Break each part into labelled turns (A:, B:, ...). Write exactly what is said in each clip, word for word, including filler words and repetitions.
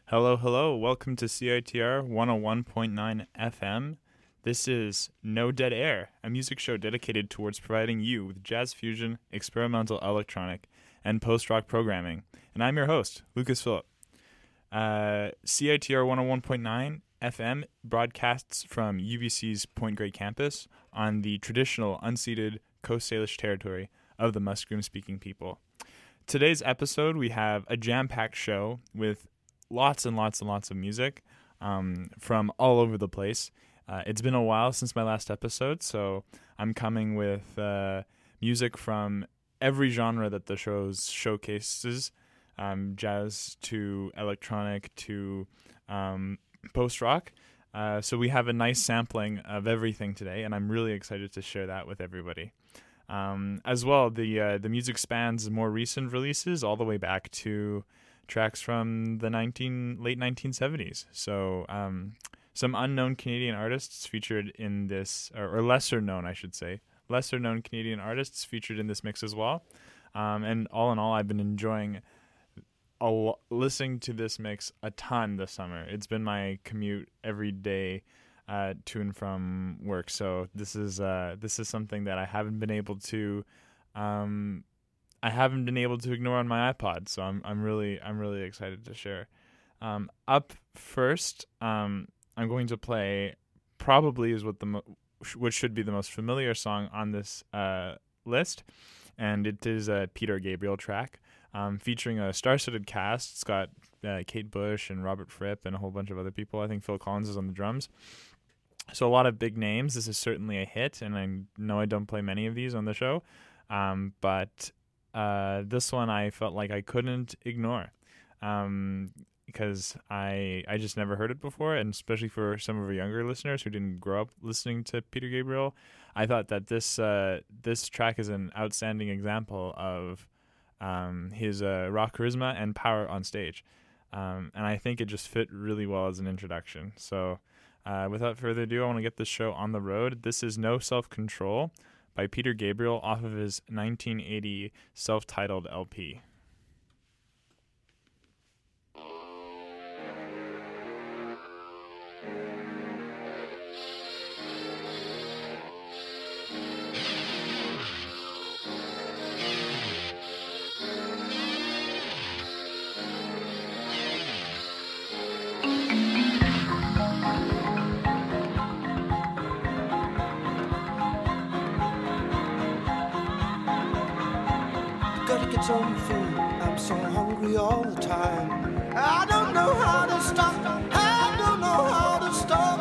A: Hello, hello. Welcome to C I T R one oh one point nine F M. This is No Dead Air, a music show dedicated towards providing you with jazz fusion, experimental electronic, and post-rock programming. And I'm your host, Lucas Phillip. Uh, C I T R one oh one point nine F M broadcasts from U B C's Point Grey campus on the traditional unceded Coast Salish territory of the Musqueam-speaking people. Today's episode, we have a jam-packed show with lots and lots and lots of music um, from all over the place. Uh, it's been a while since my last episode, so I'm coming with uh, music from every genre that the show showcases, um, jazz to electronic to um, post-rock. Uh, so we have a nice sampling of everything today, and I'm really excited to share that with everybody. Um, as well, the uh, the music spans more recent releases all the way back to tracks from the nineteen late nineteen seventies. So um, some unknown Canadian artists featured in this, or, or lesser known, I should say, lesser known Canadian artists featured in this mix as well. Um, and all in all, I've been enjoying a lo- listening to this mix a ton this summer. It's been my commute every day uh, to and from work. So this is uh, this is something that I haven't been able to. Um, I haven't been able to ignore on my iPod, so I'm I'm really I'm really excited to share. Um, up first, um, I'm going to play probably is what the mo- what should be the most familiar song on this uh, list, and it is a Peter Gabriel track um, featuring a star-studded cast. It's got uh, Kate Bush and Robert Fripp and a whole bunch of other people. I think Phil Collins is on the drums. So a lot of big names. This is certainly a hit, and I know I don't play many of these on the show, um, but Uh, this one I felt like I couldn't ignore um, because I I just never heard it before, and especially for some of our younger listeners who didn't grow up listening to Peter Gabriel, I thought that this uh, this track is an outstanding example of um, his uh, rock charisma and power on stage, um, and I think it just fit really well as an introduction. So uh, without further ado, I want to get this show on the road. This is No Self-Control by Peter Gabriel off of his nineteen eighty self-titled L P.
B: Gotta get some food, I'm so hungry all the time. I don't know how to stop, I don't know how to stop.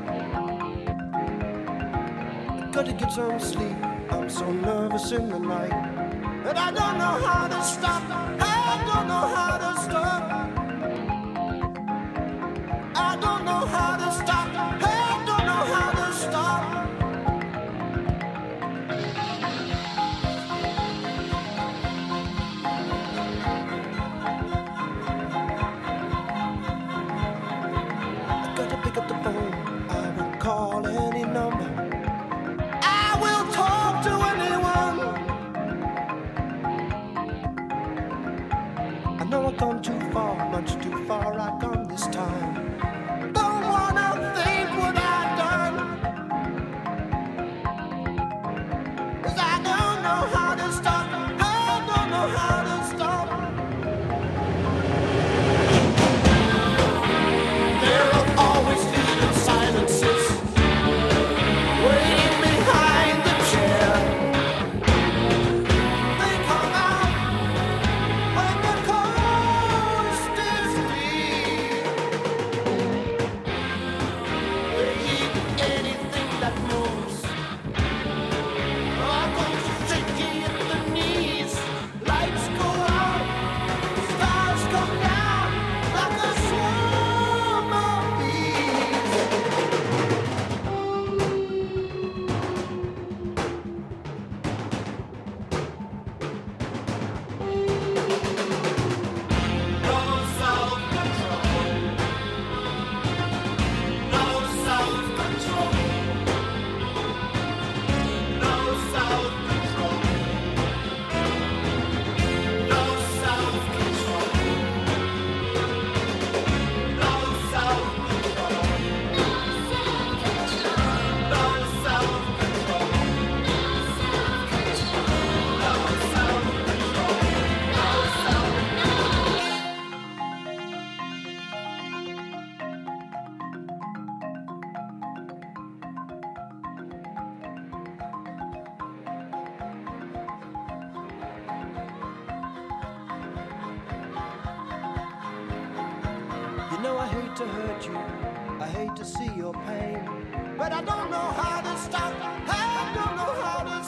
B: Gotta get some sleep, I'm so nervous in the night. And I don't know how to stop, I don't know how to stop. I don't know how to stop, I don't know how to stop. Pick up the phone, I will call any number. I will talk to anyone. I know I've gone too far, much too far I've gone this time. Don't wanna think what I've done, 'cause I don't know how to stop, I don't know how to stop. There are always hidden silences waiting behind the chair. They come out when the call know I hate to hurt you, I hate to see your pain, but I don't know how to stop, I don't know how to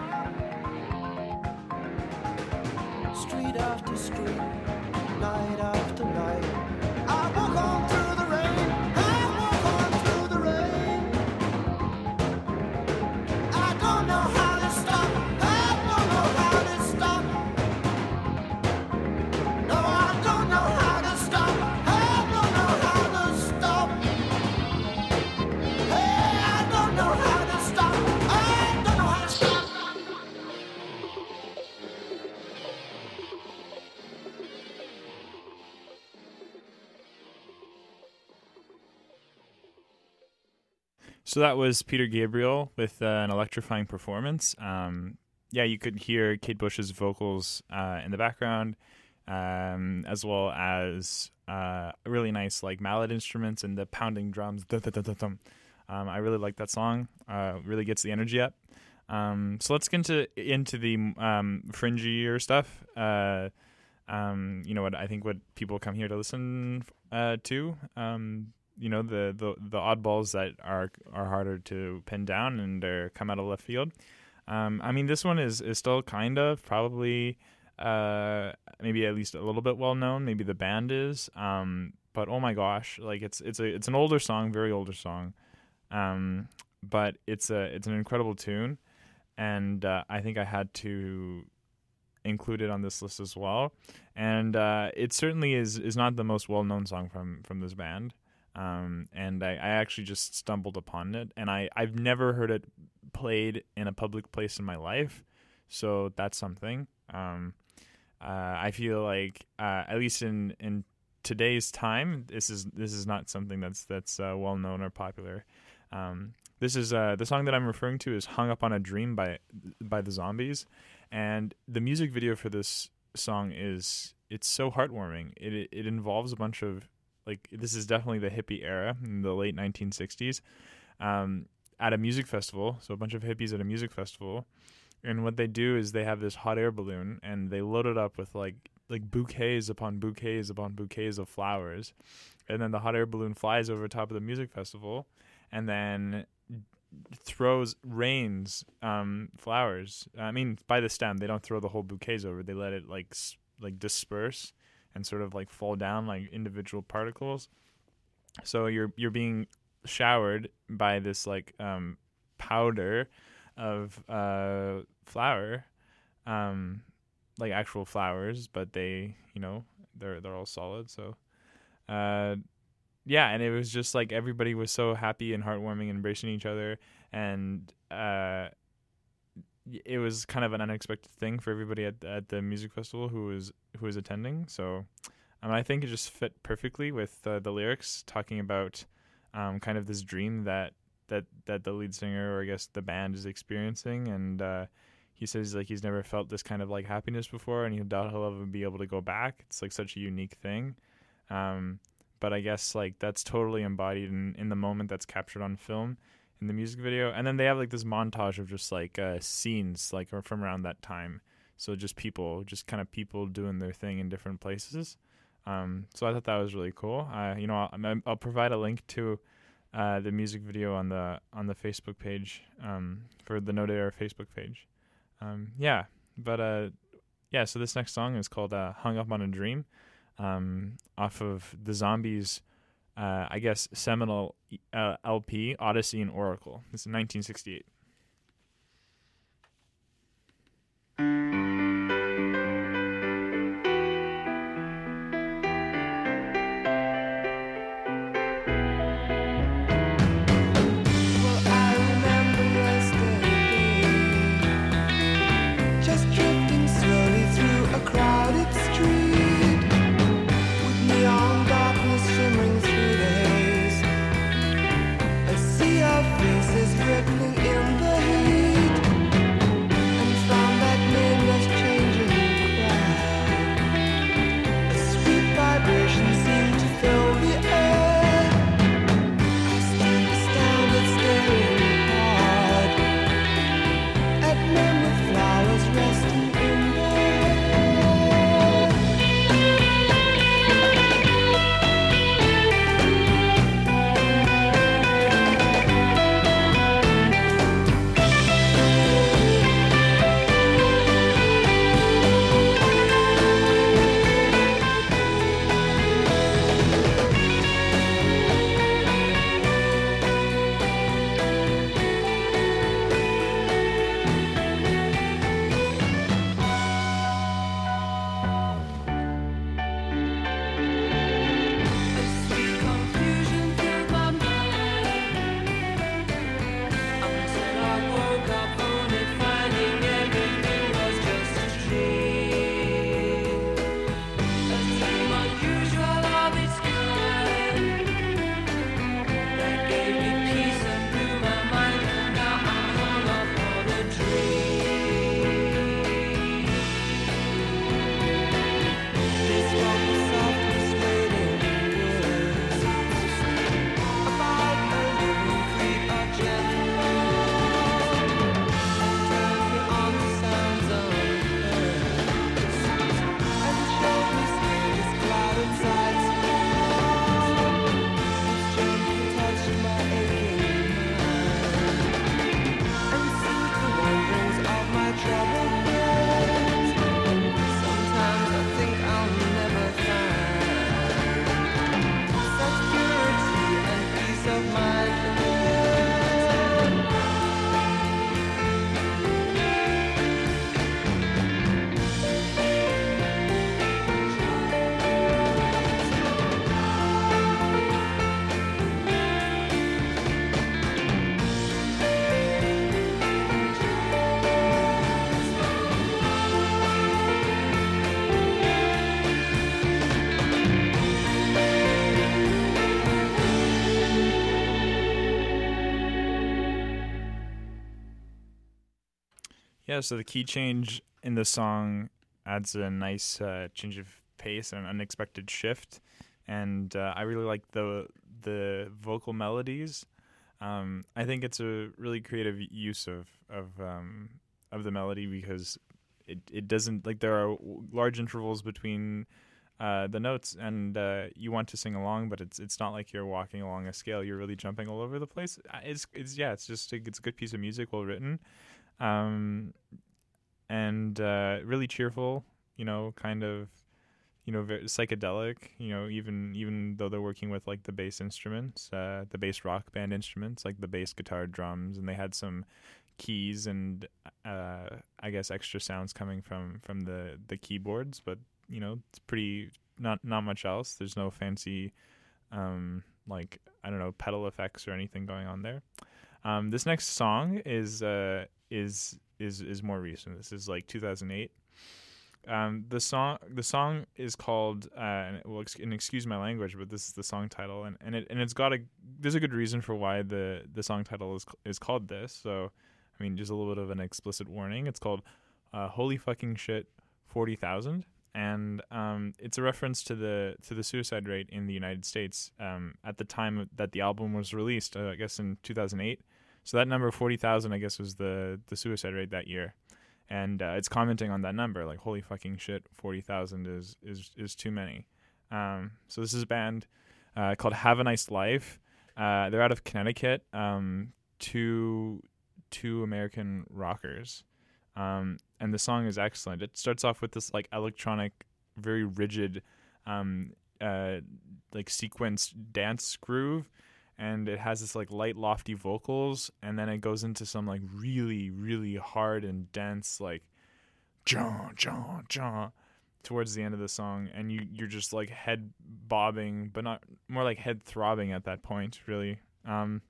B: stop. Street after street, night after night, I walk on through the rain, I walk on through the rain. I don't know how to stop, I don't know how to stop. No, I don't know how to stop, I don't know how to stop. Hey, I don't know how to stop, I don't know how to stop.
A: So that was Peter Gabriel with uh, an electrifying performance. Um, yeah, you could hear Kate Bush's vocals uh, in the background, um, as well as uh, really nice like mallet instruments and the pounding drums. Um, I really like that song. Uh, really gets the energy up. Um, so let's get into into the um, fringier stuff. Uh, um, you know what I think what people come here to listen uh, to. Um, You know, the, the, the oddballs that are are harder to pin down and are come out of left field. Um, I mean, this one is, is still kind of probably uh, maybe at least a little bit well known. Maybe the band is, um, but oh my gosh, like it's it's a it's an older song, very older song, um, but it's a it's an incredible tune, and uh, I think I had to include it on this list as well. And uh, it certainly is is not the most well known song from from this band. Um, and I, I actually just stumbled upon it, and I, I've never heard it played in a public place in my life, so that's something. Um, uh, I feel like, uh, at least in, in today's time, this is this is not something that's that's uh, well known or popular. Um, this is uh, the song that I'm referring to is "Hung Up on a Dream" by by the Zombies, and the music video for this song is it's so heartwarming. It it, it involves a bunch of Like this is definitely the hippie era in the late nineteen sixties, um, at a music festival. So a bunch of hippies at a music festival, and what they do is they have this hot air balloon and they load it up with like like bouquets upon bouquets upon bouquets of flowers, and then the hot air balloon flies over top of the music festival, and then throws rains um, flowers. I mean, by the stem. They don't throw the whole bouquets over. They let it like like disperse and sort of like fall down like individual particles. So you're you're being showered by this like um, powder of uh, flower, um, like actual flowers, but they you know they're they're all solid. So uh, yeah, and it was just like everybody was so happy and heartwarming and embracing each other, and uh, it was kind of an unexpected thing for everybody at at the music festival who was who was attending. So um, I think it just fit perfectly with uh, the lyrics talking about um, kind of this dream that, that that the lead singer, or I guess the band, is experiencing, and uh, he says like he's never felt this kind of like happiness before, and he doubt he'll ever be able to go back. It's like such a unique thing, um, but I guess like that's totally embodied in, in the moment that's captured on film in the music video. And then they have like this montage of just like uh, scenes like from around that time. So just people, just kind of people doing their thing in different places. Um, so I thought that was really cool. Uh, you know, I'll, I'll provide a link to uh, the music video on the on the Facebook page um, for the No Dead Air Facebook page. Um, yeah, but uh, yeah. So this next song is called uh, "Hung Up on a Dream," um, off of the Zombies. Uh, I guess seminal uh, L P, Odyssey and Oracle. This is nineteen sixty-eight.
B: Faces written in
A: Yeah, so the key change in the song adds a nice uh, change of pace and an unexpected shift, and uh, I really like the the vocal melodies. Um, I think it's a really creative use of of um, of the melody because it it doesn't like there are large intervals between uh, the notes, and uh, you want to sing along, but it's it's not like you're walking along a scale. You're really jumping all over the place. It's it's yeah, it's just a, it's a good piece of music, well written. Um, and uh, really cheerful, you know, kind of, you know, very psychedelic, you know, even even though they're working with like the bass instruments, uh, the bass rock band instruments, like the bass guitar, drums, and they had some keys and uh, I guess extra sounds coming from from the the keyboards, but you know, it's pretty not not much else. There's no fancy, um, like I don't know, pedal effects or anything going on there. Um, this next song is uh, is is is more recent. This is like two thousand eight. Um, the song the song is called uh, and well, ex- and excuse my language, but this is the song title, and, and it and it's got a there's a good reason for why the, the song title is is called this. So, I mean, just a little bit of an explicit warning. It's called uh, "Holy Fucking Shit forty thousand," and um, it's a reference to the to the suicide rate in the United States um, at the time that the album was released. Uh, I guess in two thousand eight. So that number forty thousand, I guess, was the, the suicide rate that year, and uh, it's commenting on that number, like holy fucking shit, forty thousand is is is too many. Um, so this is a band uh, called Have a Nice Life. Uh, they're out of Connecticut. Um, two two American rockers, um, and the song is excellent. It starts off with this like electronic, very rigid, um, uh, like sequenced dance groove. And it has this like light, lofty vocals, and then it goes into some like really, really hard and dense like John, John, John towards the end of the song, and you you're just like head bobbing, but not more like head throbbing at that point, really. Um,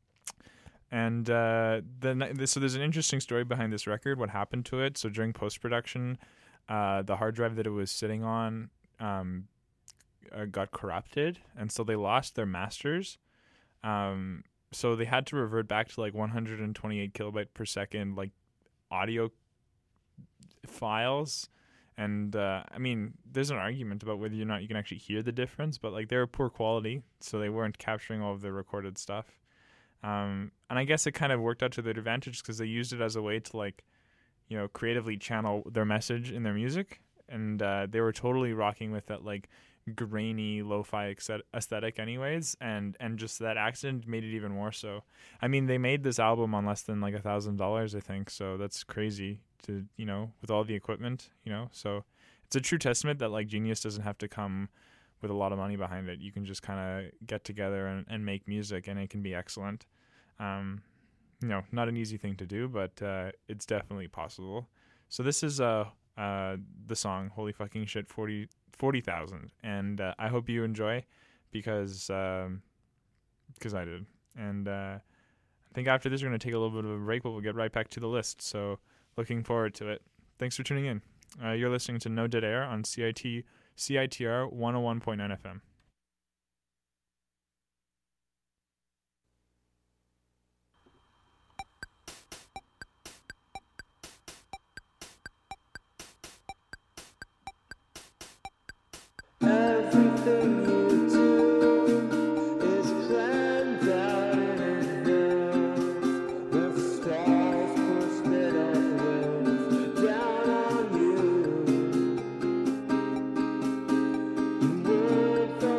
A: and uh, the so there's an interesting story behind this record. What happened to it? So during post production, uh, the hard drive that it was sitting on um, uh, got corrupted, and so they lost their masters. Um, so they had to revert back to like one hundred twenty-eight kilobyte per second, like audio files. And, uh, I mean, there's an argument about whether or not you can actually hear the difference, but like they're poor quality, so they weren't capturing all of the recorded stuff. Um, and I guess it kind of worked out to their advantage because they used it as a way to like, you know, creatively channel their message in their music. And, uh, they were totally rocking with that, like, grainy lo-fi aesthetic anyways, and and just that accident made it even more so. I mean, they made this album on less than like a thousand dollars, I think, so that's crazy to, you know, with all the equipment, you know. So it's a true testament that like genius doesn't have to come with a lot of money behind it. You can just kind of get together and, and make music, and it can be excellent. Um you know, not an easy thing to do, but uh it's definitely possible. So this is uh uh the song Holy Fucking Shit forty thousand, and uh, I hope you enjoy, because um because I did. And uh I think after this we're going to take a little bit of a break, but we'll get right back to the list, so looking forward to it. Thanks for tuning in. Uh, you're listening to No Dead Air on C I T C I T R one oh one point nine F M.
B: Everything you do is planned out in advance, with the stars posted on wheels down on you. The world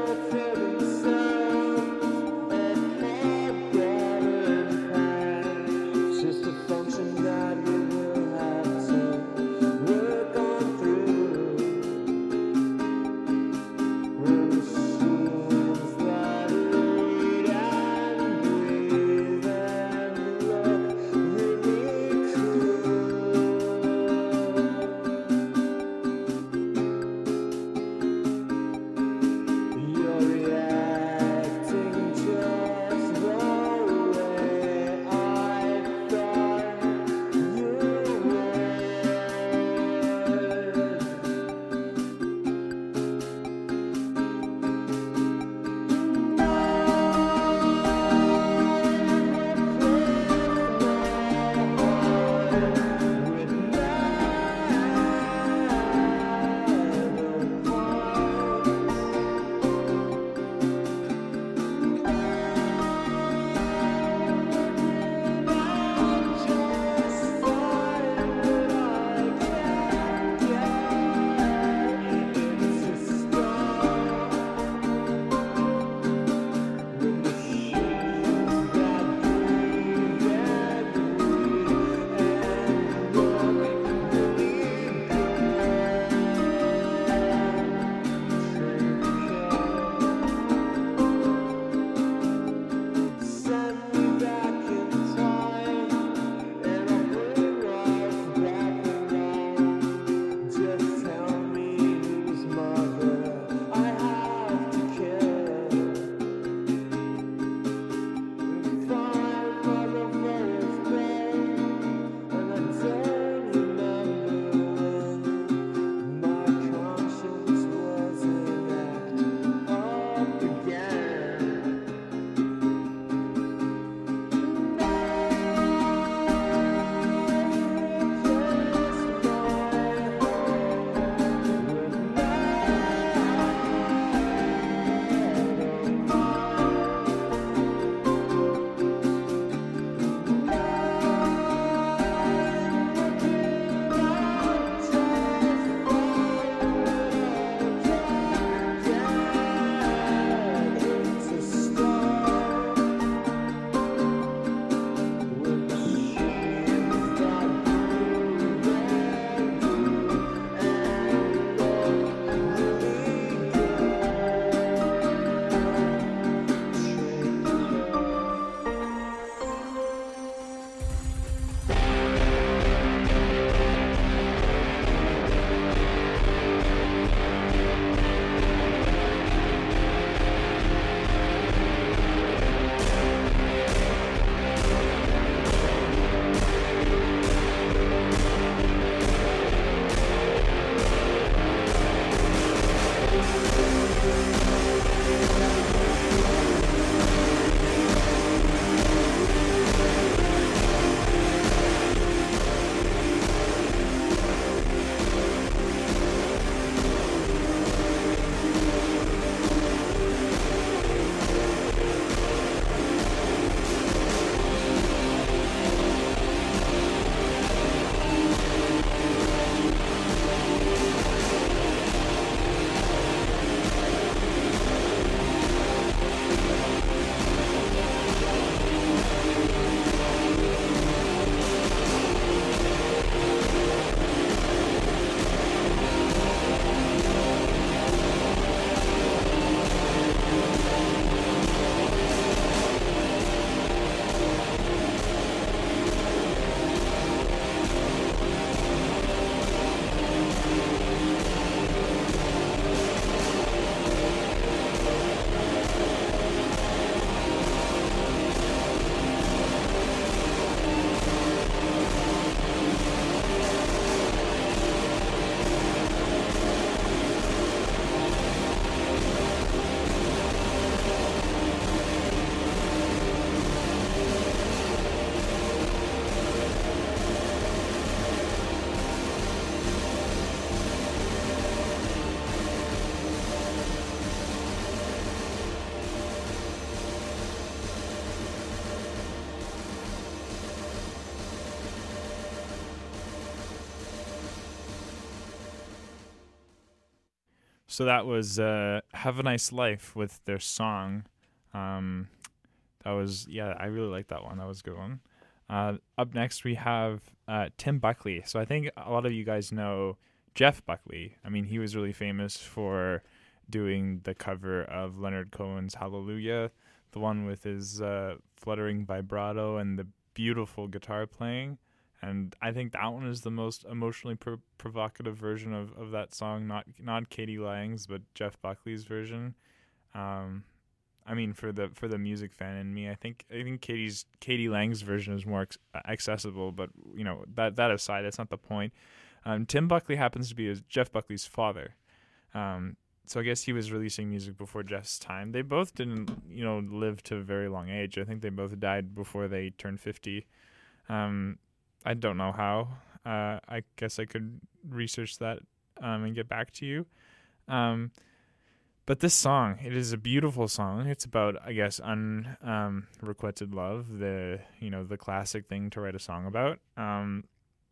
A: So that was uh, Have a Nice Life with their song. Um, that was, yeah, I really liked that one. That was a good one. Uh, up next, we have uh, Tim Buckley. So I think a lot of you guys know Jeff Buckley. I mean, he was really famous for doing the cover of Leonard Cohen's Hallelujah, the one with his uh, fluttering vibrato and the beautiful guitar playing. And I think that one is the most emotionally pro- provocative version of, of that song, not not Katie Lang's, but Jeff Buckley's version. Um, I mean, for the for the music fan in me, I think I think Katie's Katie Lang's version is more ex- accessible. But you know, that that aside, that's not the point. Um, Tim Buckley happens to be his, Jeff Buckley's father. Um, so I guess he was releasing music before Jeff's time. They both didn't, you know, live to a very long age. I think they both died before they turned fifty. Um, I don't know how. Uh, I guess I could research that um, and get back to you. Um, but this song, it is a beautiful song. It's about, I guess, unrequited um, love, the you know the classic thing to write a song about. Um,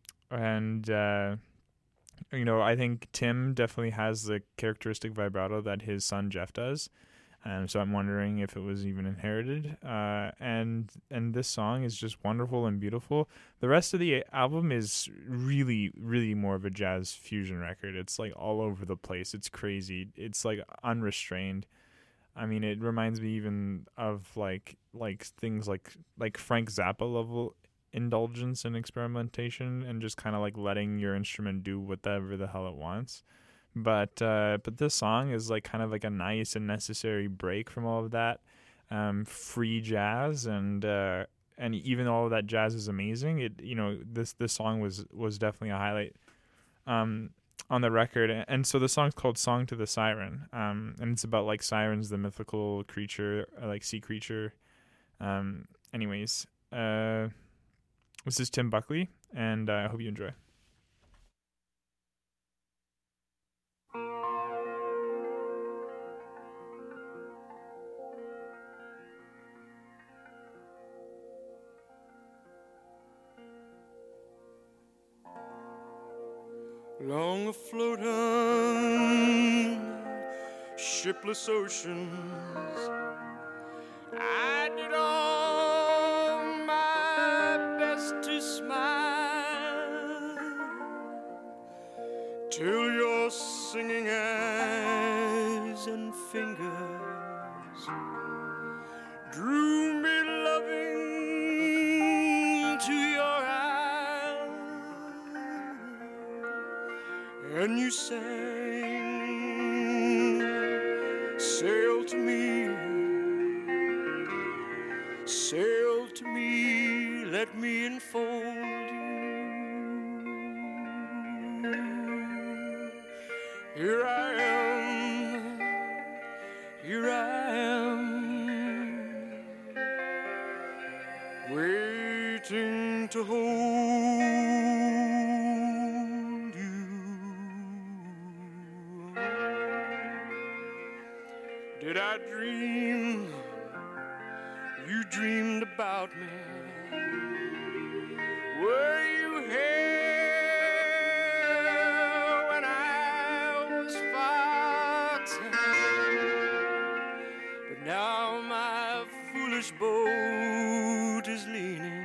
A: and uh, you know, I think Tim definitely has the characteristic vibrato that his son Jeff does. Um, so I'm wondering if it was even inherited. Uh, and and this song is just wonderful and beautiful. The rest of the album is really, really more of a jazz fusion record. It's like all over the place. It's crazy. It's like unrestrained. I mean, it reminds me even of like like things like like Frank Zappa level indulgence and experimentation, and just kind of like letting your instrument do whatever the hell it wants. But uh, but this song is like kind of like a nice and necessary break from all of that um, free jazz, and uh, and even though all of that jazz is amazing, it you know this this song was was definitely a highlight um, on the record. And so the song's called "Song to the Siren," um, and it's about like sirens, the mythical creature, like sea creature. Um, anyways, uh, this is Tim Buckley, and I uh, hope you enjoy.
B: Long afloat on shipless oceans, I did all my best to smile, till your singing eyes and fingers drew me loving to your eyes. And you sang, sail to me, sail to me, let me enfold you. Here I am, here I am, waiting to hold. Did I dream you dreamed about me? Were you here when I was fighting? But now my foolish boat is leaning,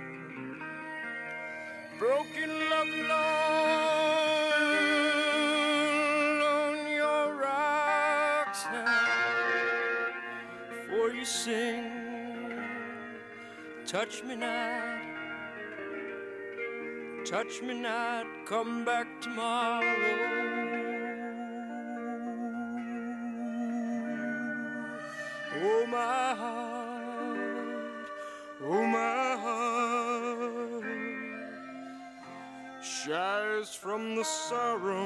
B: broken love alone on your rocks now. For you sing, touch me not, touch me not, come back tomorrow. Oh my heart, oh my heart, shies from the sorrow.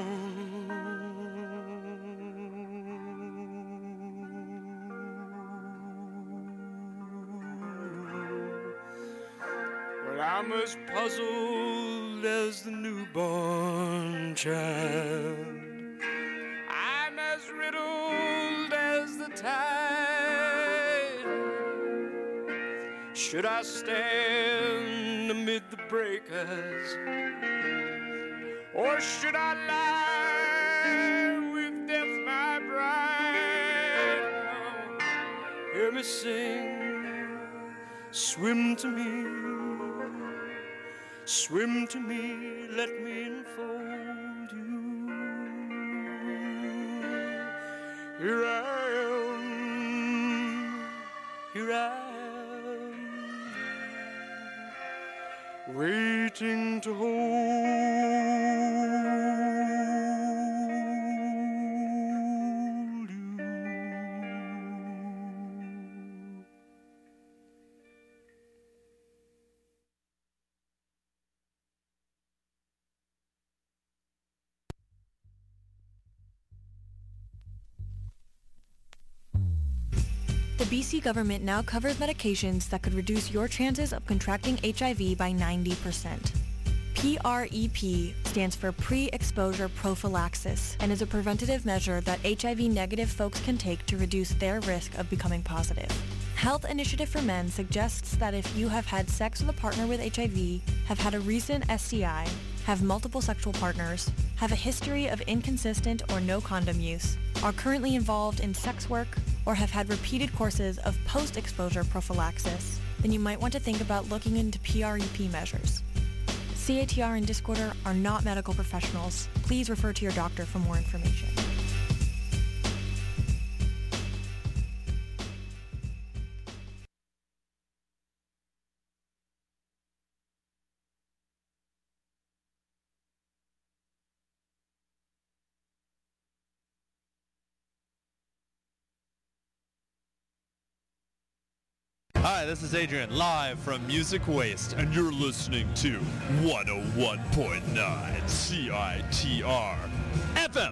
B: I'm as puzzled as the newborn child. I'm as riddled as the tide. Should I stand amid the breakers, or should I lie with death my baby, sing. Swim to me, swim to me, let me enfold you. Here I am, here I am, waiting to hold.
C: The B C government now covers medications that could reduce your chances of contracting H I V by ninety percent. P R E P stands for Pre-Exposure Prophylaxis and is a preventative measure that H I V-negative folks can take to reduce their risk of becoming positive. Health Initiative for Men suggests that if you have had sex with a partner with H I V, have had a recent S T I, have multiple sexual partners, have a history of inconsistent or no condom use, are currently involved in sex work, or have had repeated courses of post-exposure prophylaxis, then you might want to think about looking into P R E P measures. C A T R and Discorder are not medical professionals. Please refer to your doctor for more information.
D: Hi, this is Adrian, live from Music Waste, and you're listening to one oh one point nine C I T R F M.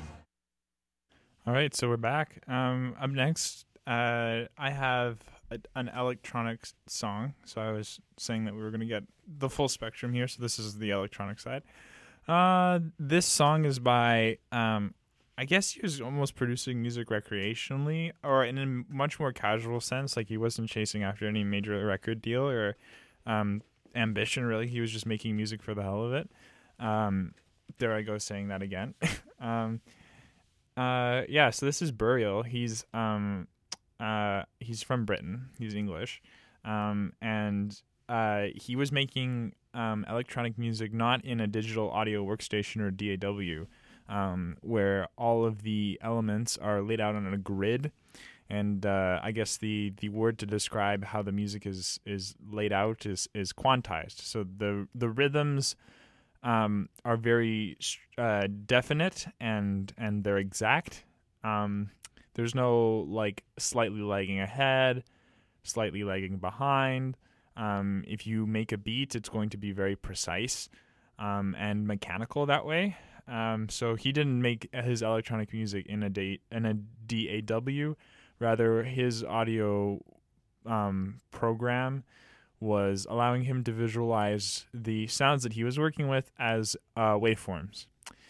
A: All right, so we're back. Um, up next, uh, I have a, an electronic s- song. So I was saying that we were going to get the full spectrum here, so this is the electronic side. Uh, this song is by... Um, I guess he was almost producing music recreationally, or in a much more casual sense. Like, he wasn't chasing after any major record deal or um, ambition, really. He was just making music for the hell of it. Um, there I go saying that again. um, uh, yeah, so this is Burial. He's um, uh, he's from Britain. He's English. Um, and uh, he was making um, electronic music not in a digital audio workstation or D A W, Um, where all of the elements are laid out on a grid, and uh, I guess the, the word to describe how the music is is laid out is is quantized. So the the rhythms um, are very uh, definite and and they're exact. Um, there's no like slightly lagging ahead, slightly lagging behind. Um, if you make a beat, it's going to be very precise um, and mechanical that way. Um, so he didn't make his electronic music in a D, in a D A W. Rather, his audio um, program was allowing him to visualize the sounds that he was working with as uh, waveforms.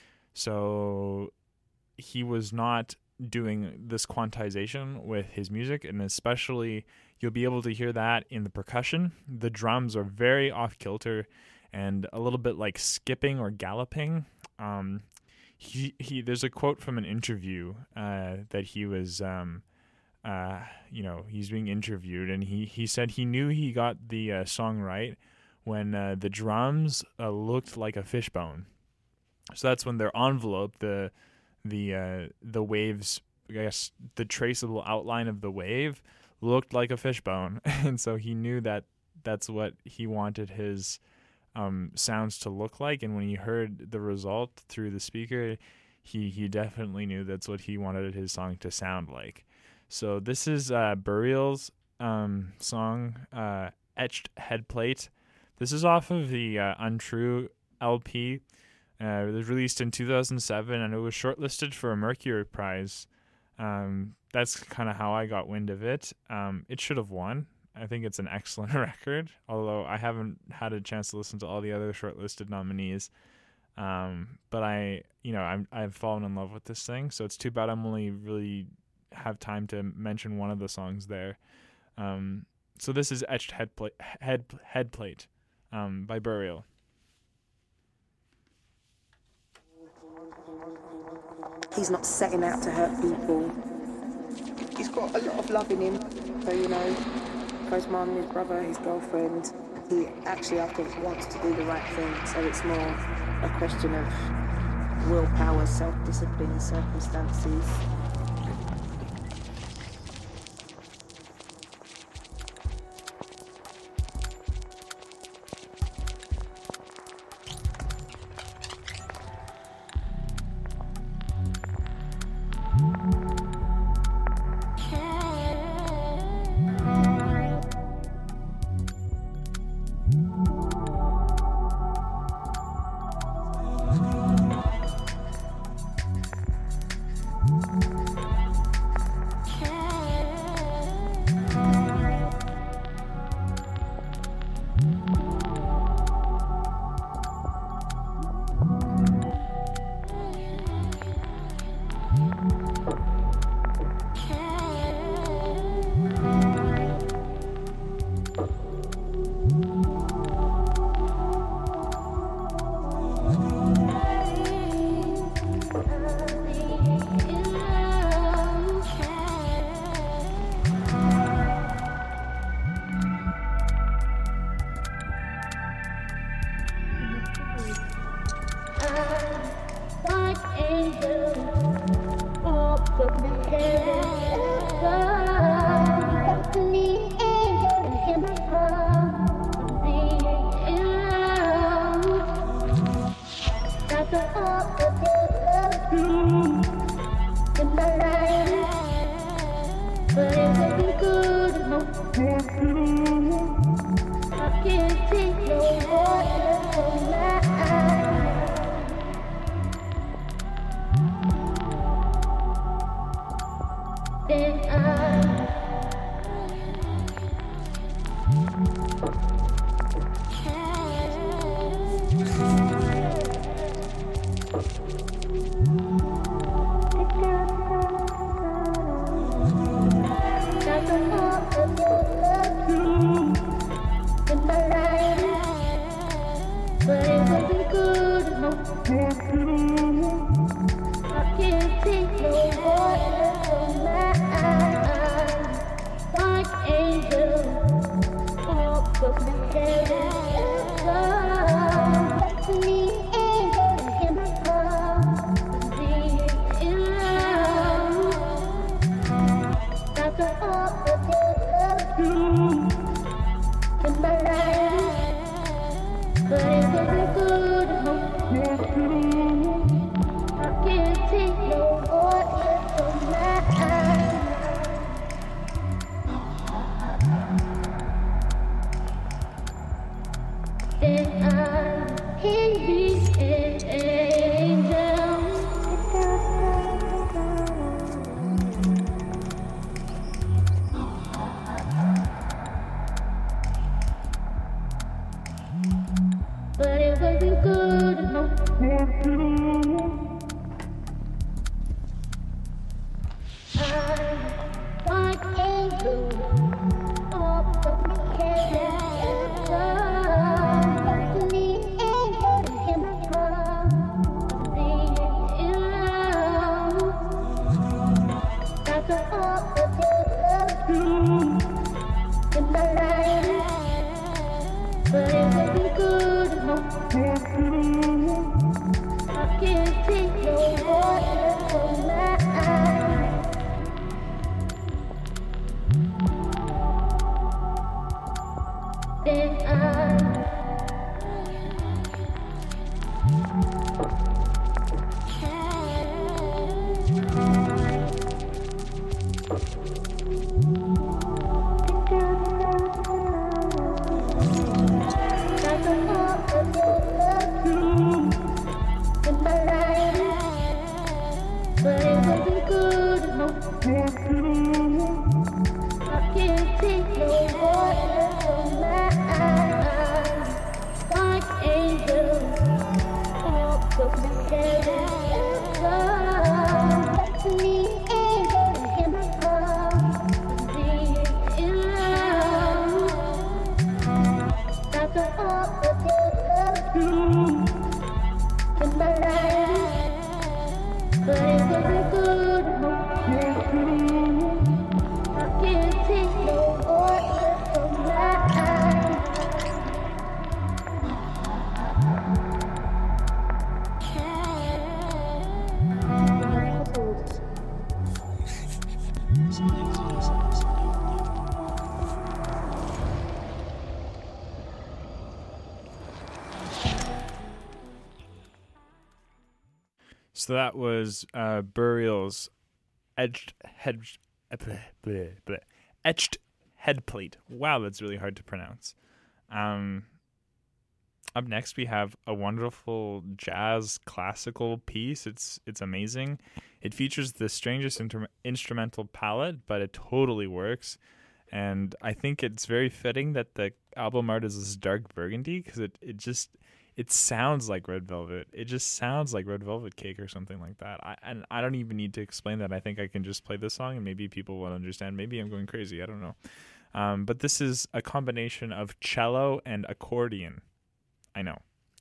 A: So he was not doing this quantization with his music, and especially you'll be able to hear that in the percussion. The drums are very off-kilter and a little bit like skipping or galloping. Um, he, he, there's a quote from an interview, uh, that he was, um, uh, you know, he's being interviewed, and he, he said he knew he got the uh, song right when, uh, the drums, uh, looked like a fishbone. So that's when they're enveloped, the, the, uh, the waves, I guess the traceable outline of the wave looked like a fishbone. And so he knew that that's what he wanted his, Um, sounds to look like, and when he heard the result through the speaker, he he definitely knew that's what he wanted his song to sound like. So this is uh, Burial's um, song, uh, Etched Headplate. This is off of the uh, Untrue L P. Uh, it was released in two thousand seven, and it was shortlisted for a Mercury Prize. Um, that's kind of how I got wind of it. Um, it should have won. I think it's an excellent record, although I haven't had a chance to listen to all the other shortlisted nominees. Um, but I, you know, I'm, I've fallen in love with this thing, so it's too bad I'm only really have time to mention one of the songs there. Um, so this is Etched Headplate, Head, Headplate um, by Burial.
E: He's not setting out to hurt people. He's got a lot of love in him. So, you know, for his mum, his brother, his girlfriend, he actually, I think, wants to do the right thing. So it's more a question of willpower, self-discipline, circumstances.
F: But it was good,
A: So that was uh, Burial's Etched Head, bleh, bleh, bleh, Etched Head Plate. Wow, that's really hard to pronounce. Um, up next, we have a wonderful jazz classical piece. It's it's amazing. It features the strangest inter- instrumental palette, but it totally works. And I think it's very fitting that the album art is this dark burgundy because it, it just it sounds like Red Velvet. It just sounds like Red Velvet Cake or something like that. I and I don't even need to explain that. I think I can just play this song and maybe people will understand. Maybe I'm going crazy. I don't know. Um, but this is a combination of cello and accordion. I know.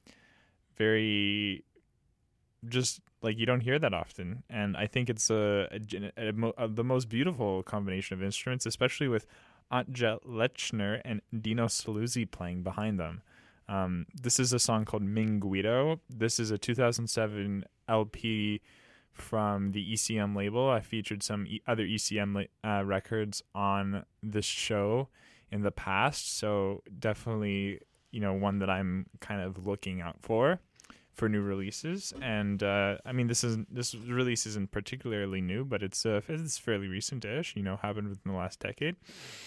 A: Very, just like you don't hear that often. And I think it's a, a, a, a, a the most beautiful combination of instruments, especially with Antje Lechner and Dino Saluzzi playing behind them. Um, this is a song called Ming Guido. This is a two thousand seven L P from the E C M label. I featured some e- other E C M uh, records on this show in the past, so definitely, you know, one that I'm kind of looking out for for new releases. And uh, I mean, this is this release isn't particularly new, but it's uh, it's fairly recent-ish. You know, happened within the last decade,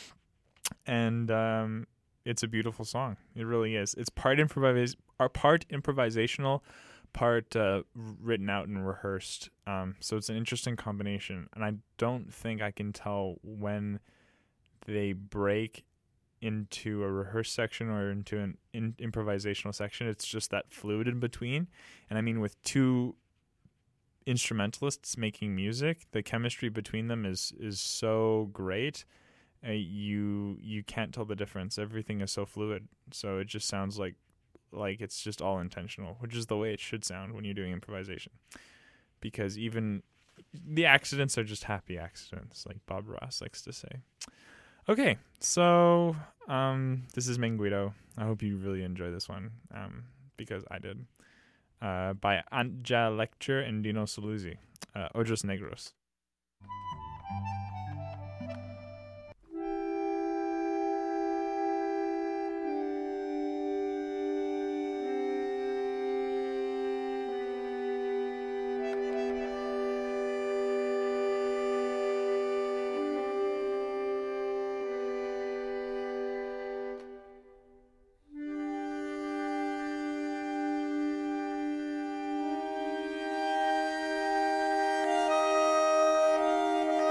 A: and um, it's a beautiful song. It really is. It's part improvis, uh, part improvisational, part uh, written out and rehearsed. Um, so it's an interesting combination, and I don't think I can tell when they break into a rehearsed section or into an in- improvisational section. It's just that fluid in between. And I mean, with two instrumentalists making music, the chemistry between them is is so great. Uh, you you can't tell the difference. Everything is so fluid, so it just sounds like like it's just all intentional, which is the way it should sound when you're doing improvisation. Because even the accidents are just happy accidents, like Bob Ross likes to say. Okay, so um, this is Ming Guido. I hope you really enjoy this one, um, because I did. Uh, by Antje Lechner and Dino Saluzzi, uh, Ojos Negros.
B: Thank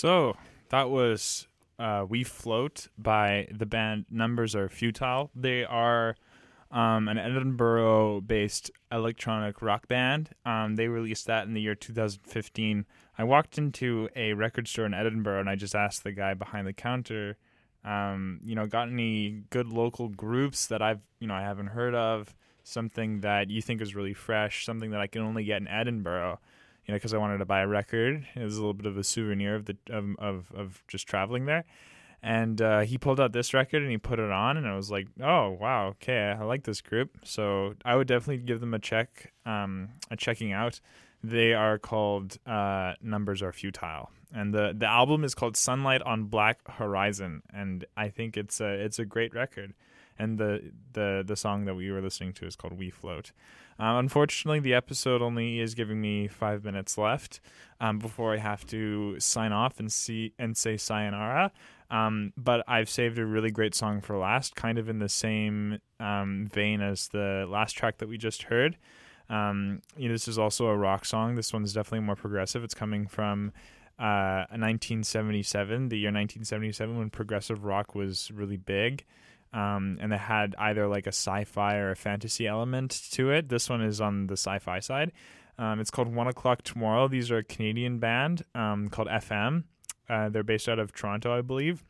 A: So that was uh, We Float by the band Numbers Are Futile. They are um, an Edinburgh-based electronic rock band. Um, they released that in the year two thousand fifteen. I walked into a record store in Edinburgh and I just asked the guy behind the counter, um, you know, got any good local groups that I've, you know, I haven't heard of, something that you think is really fresh, something that I can only get in Edinburgh. You know, because I wanted to buy a record. It was a little bit of a souvenir of the of of, of just traveling there. And uh, he pulled out this record and he put it on, and I was like, oh wow, okay, I like this group. So I would definitely give them a check, um, a checking out. They are called uh, Numbers Are Futile, and the the album is called Sunlight on Black Horizon, and I think it's a it's a great record. And the the the song that we were listening to is called We Float. Uh, unfortunately, the episode only is giving me five minutes left um, before I have to sign off and see and say sayonara. Um, but I've saved a really great song for last, kind of in the same um, vein as the last track that we just heard. Um, you know, this is also a rock song. This one's definitely more progressive. It's coming from uh, nineteen seventy-seven, the year nineteen seventy-seven, when progressive rock was really big. Um, and it had either like a sci-fi or a fantasy element to it. This one is on the sci-fi side. Um, it's called One O'Clock Tomorrow. These are a Canadian band um, called F M. Uh, they're based out of Toronto, I believe.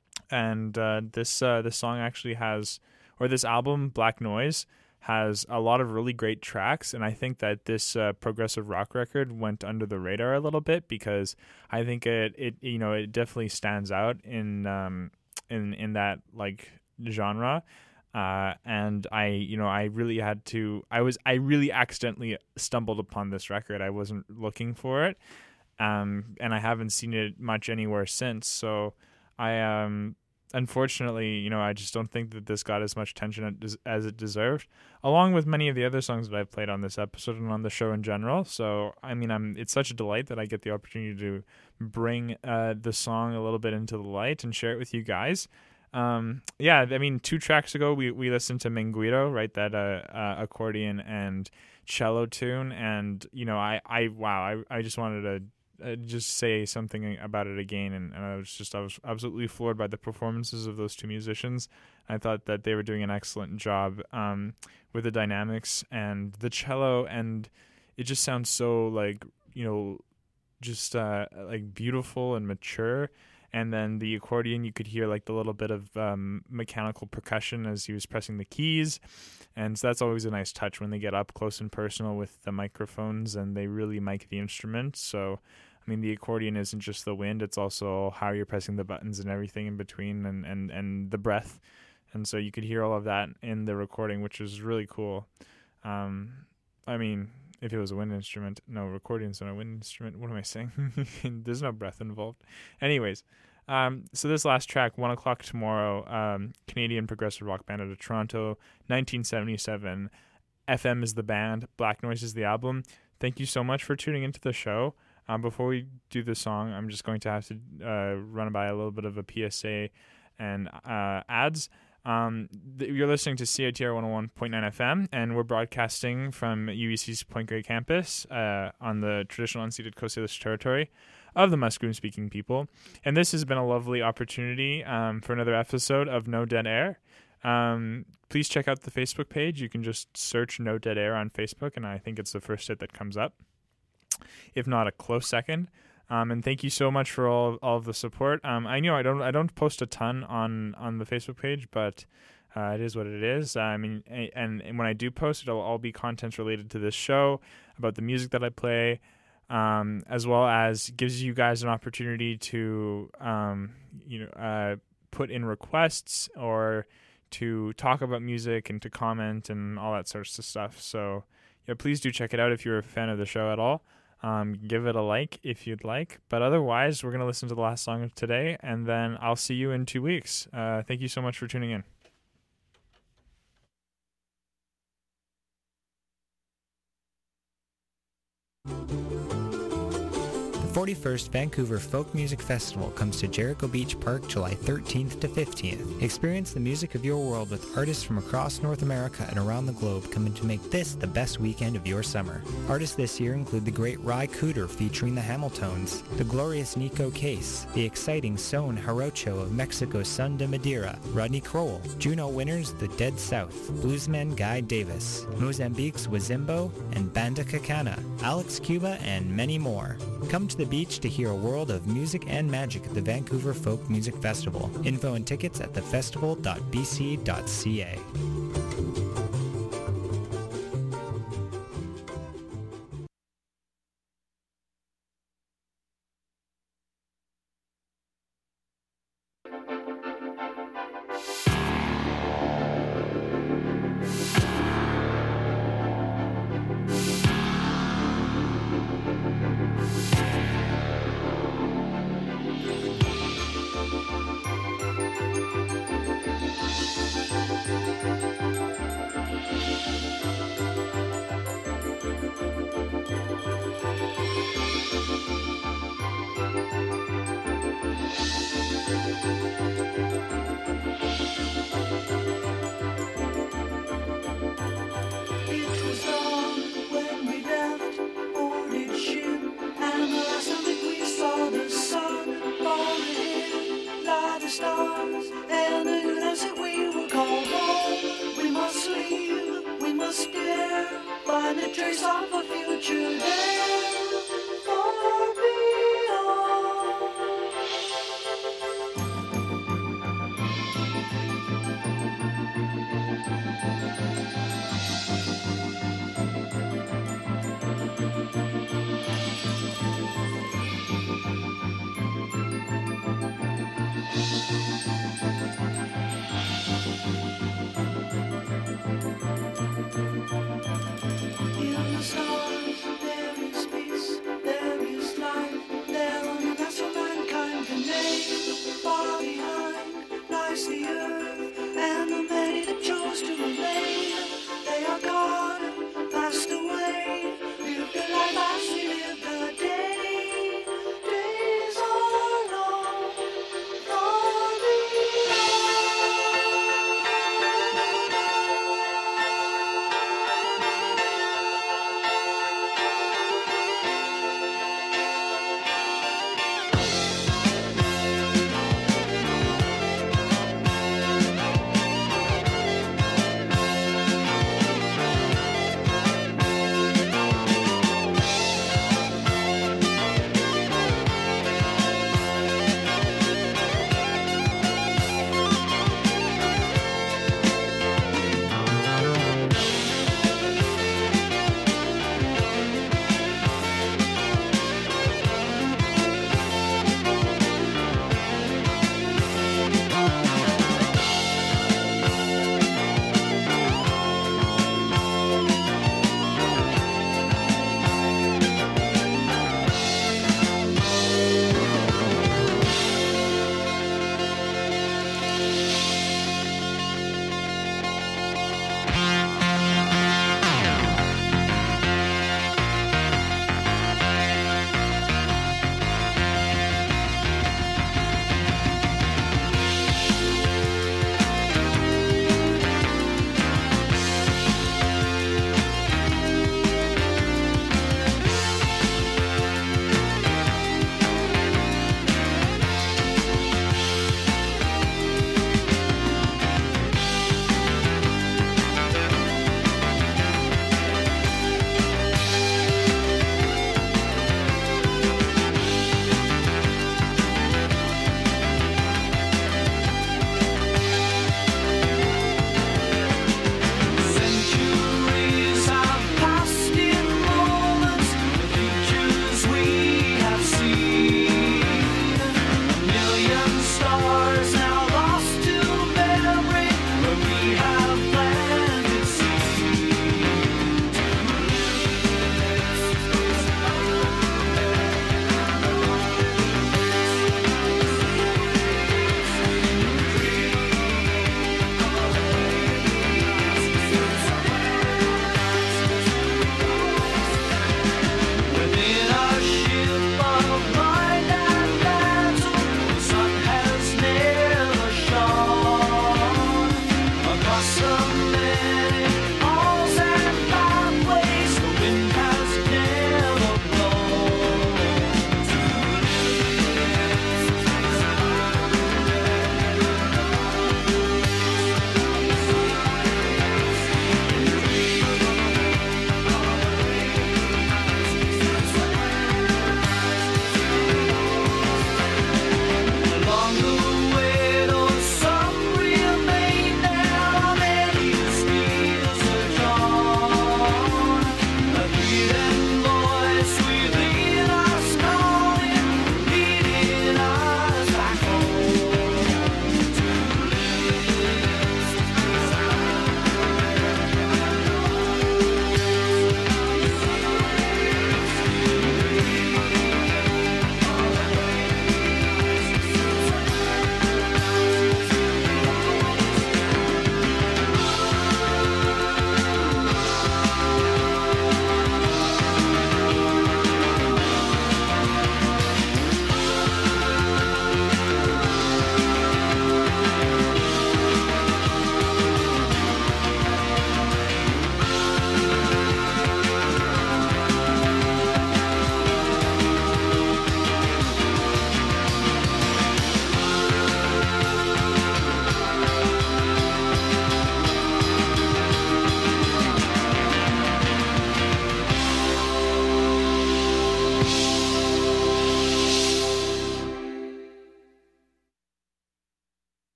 A: And uh, this uh, this song actually has, or this album, Black Noise, has a lot of really great tracks. And I think that this uh, progressive rock record went under the radar a little bit because I think it, it you know, it definitely stands out in um, in in that like genre. Uh, and I, you know, I really had to, I was, I really accidentally stumbled upon this record. I wasn't looking for it. Um, and I haven't seen it much anywhere since. So I, um, unfortunately, you know, I just don't think that this got as much attention as it deserved, along with many of the other songs that I've played on this episode and on the show in general. So, I mean, I'm, it's such a delight that I get the opportunity to bring, uh, the song a little bit into the light and share it with you guys. Um, yeah, I mean, two tracks ago, we, we listened to Menguido, right? That, uh, uh, accordion and cello tune. And, you know, I, I, wow, I, I just wanted to uh, just say something about it again. And, and I was just, I was absolutely floored by the performances of those two musicians. I thought that they were doing an excellent job, um, with the dynamics and the cello. And it just sounds so like, you know, just, uh, like beautiful and mature. And then the accordion, you could hear like the little bit of um, mechanical percussion as he was pressing the keys. And so that's always a nice touch when they get up close and personal with the microphones and they really mic the instrument. So, I mean, the accordion isn't just the wind, it's also how you're pressing the buttons and everything in between and, and, and the breath. And so you could hear all of that in the recording, which is really cool. Um, I mean, if it was a wind instrument, no, recording's not a wind instrument. What am I saying? There's no breath involved. Anyways, um, so this last track, One O'Clock Tomorrow, um, Canadian progressive rock band out of Toronto, nineteen seventy-seven. F M is the band, Black Noise is the album. Thank you so much for tuning into the show. Um, before we do the song, I'm just going to have to uh, run by a little bit of a P S A and uh, ads. Um, th- you're listening to C I T R one oh one point nine F M, and we're broadcasting from U B C's Point Grey campus uh, on the traditional unceded Coast Salish territory of the Musqueam-speaking people. And this has been a lovely opportunity um, for another episode of No Dead Air. Um, please check out the Facebook page. You can just search No Dead Air on Facebook, and I think it's the first hit that comes up, if not a close second. Um, and thank you so much for all all of the support. Um, I know I don't I don't post a ton on, on the Facebook page, but uh, it is what it is. Uh, I mean, and, and when I do post, it'll all be content related to this show, about the music that I play, um, as well as gives you guys an opportunity to um, you know uh, put in requests or to talk about music and to comment and all that sorts of stuff. So yeah, please do check it out if you're a fan of the show at all. Um, give it a like if you'd like. But otherwise, we're going to listen to the last song of today, and then I'll see you in two weeks. Uh, thank you so much for tuning in.
F: The forty-first Vancouver Folk Music Festival comes to Jericho Beach Park July thirteenth to fifteenth. Experience the music of your world with artists from across North America and around the globe coming to make this the best weekend of your summer. Artists this year include the great Ry Cooder featuring the Hamiltones, the glorious Nico Case, the exciting Son Jarocho of Mexico's Son de Madeira, Rodney Crowell, Juno winners The Dead South, bluesman Guy Davis, Mozambique's Wazimbo, and Banda Cacana, Alex Cuba, and many more. Come to the beach to hear a world of music and magic at the Vancouver Folk Music Festival. Info and tickets at the festival dot b c dot c a.
B: Stars and the universe that we will call home. We must leave, we must dare, find the trace of a future there.